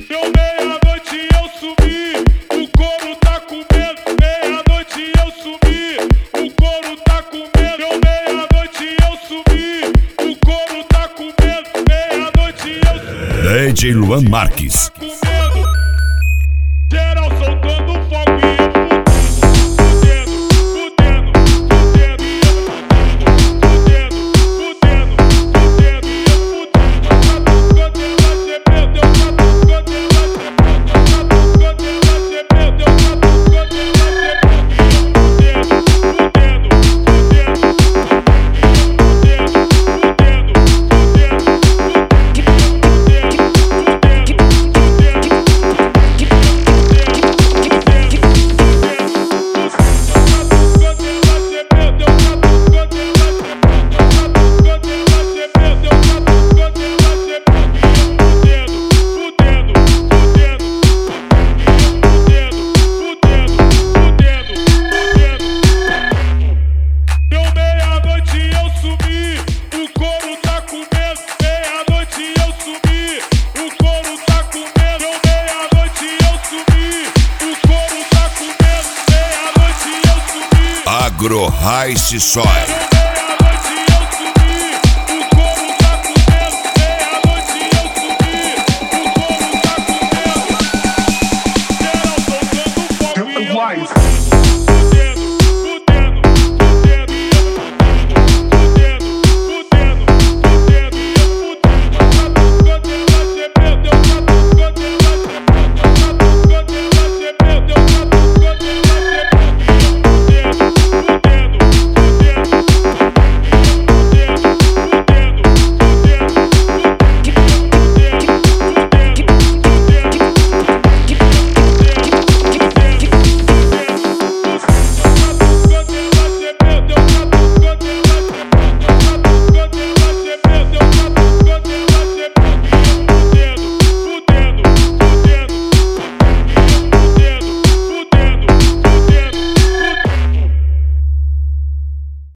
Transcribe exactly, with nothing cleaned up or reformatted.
Deu meia-noite eu sumi, o couro tá comendo. Meia-noite eu sumi, o couro tá comendo. Deu meia-noite eu sumi, o couro tá comendo. Meia-noite eu sumi. D J Luan Marques. Tá comendo. Geral soltando fogo e eu fudendo, fudendo, fudendo, e eu fudendo, fudendo, fudendo, e eu fudendo. Quando ela gemeu, deu quando quando ela gemeu, quando ela gemeu, deu quando quando ela gemeu, e eu fudendo, fudendo, fudendo, e eu fudendo, fudendo, fudendo, Agro Rice Soy.